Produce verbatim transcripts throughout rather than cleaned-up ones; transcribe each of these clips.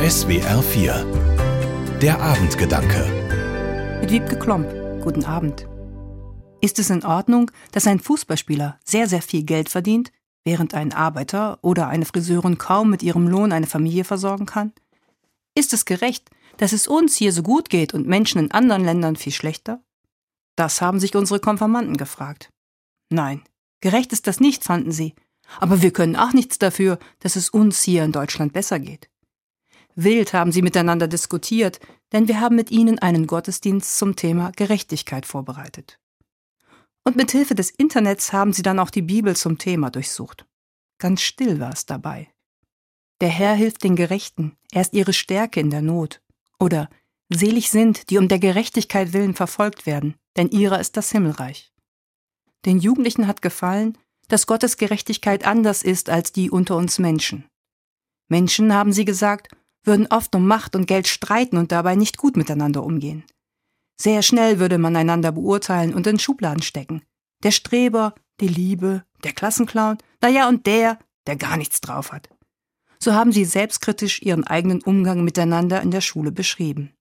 S W R vier. Der Abendgedanke. Mit Wiebke Klomp. Guten Abend. Ist es in Ordnung, dass ein Fußballspieler sehr, sehr viel Geld verdient, während ein Arbeiter oder eine Friseurin kaum mit ihrem Lohn eine Familie versorgen kann? Ist es gerecht, dass es uns hier so gut geht und Menschen in anderen Ländern viel schlechter? Das haben sich unsere Konfirmanden gefragt. Nein, gerecht ist das nicht, fanden sie. Aber wir können auch nichts dafür, dass es uns hier in Deutschland besser geht. Wild haben sie miteinander diskutiert, denn wir haben mit ihnen einen Gottesdienst zum Thema Gerechtigkeit vorbereitet. Und mit Hilfe des Internets haben sie dann auch die Bibel zum Thema durchsucht. Ganz still war es dabei. Der Herr hilft den Gerechten, er ist ihre Stärke in der Not. Oder selig sind, die um der Gerechtigkeit willen verfolgt werden, denn ihrer ist das Himmelreich. Den Jugendlichen hat gefallen, dass Gottes Gerechtigkeit anders ist als die unter uns Menschen. Menschen, haben sie gesagt, würden oft um Macht und Geld streiten und dabei nicht gut miteinander umgehen. Sehr schnell würde man einander beurteilen und in Schubladen stecken. Der Streber, die Liebe, der Klassenclown, naja und der, der gar nichts drauf hat. So haben sie selbstkritisch ihren eigenen Umgang miteinander in der Schule beschrieben.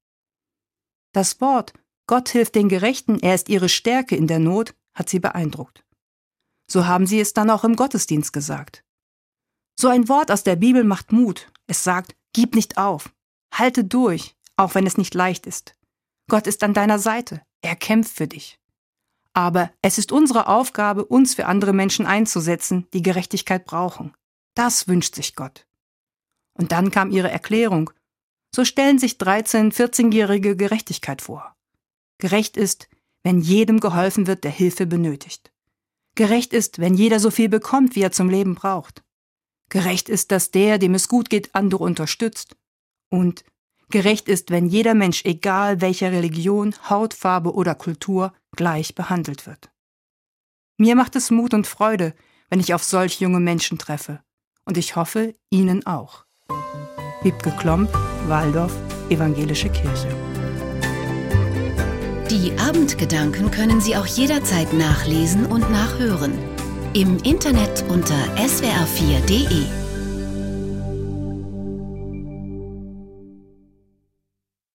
Das Wort Gott hilft den Gerechten, er ist ihre Stärke in der Not, hat sie beeindruckt. So haben sie es dann auch im Gottesdienst gesagt. So ein Wort aus der Bibel macht Mut. Es sagt, gib nicht auf, halte durch, auch wenn es nicht leicht ist. Gott ist an deiner Seite, er kämpft für dich. Aber es ist unsere Aufgabe, uns für andere Menschen einzusetzen, die Gerechtigkeit brauchen. Das wünscht sich Gott. Und dann kam ihre Erklärung. So stellen sich dreizehn-, vierzehnjährige Gerechtigkeit vor. Gerecht ist, wenn jedem geholfen wird, der Hilfe benötigt. Gerecht ist, wenn jeder so viel bekommt, wie er zum Leben braucht. Gerecht ist, dass der, dem es gut geht, andere unterstützt. Und gerecht ist, wenn jeder Mensch, egal welcher Religion, Hautfarbe oder Kultur, gleich behandelt wird. Mir macht es Mut und Freude, wenn ich auf solch junge Menschen treffe. Und ich hoffe, Ihnen auch. Wiebke Klomp, Waldorf, Evangelische Kirche. Die Abendgedanken können Sie auch jederzeit nachlesen und nachhören. Im Internet unter S W R vier punkt de.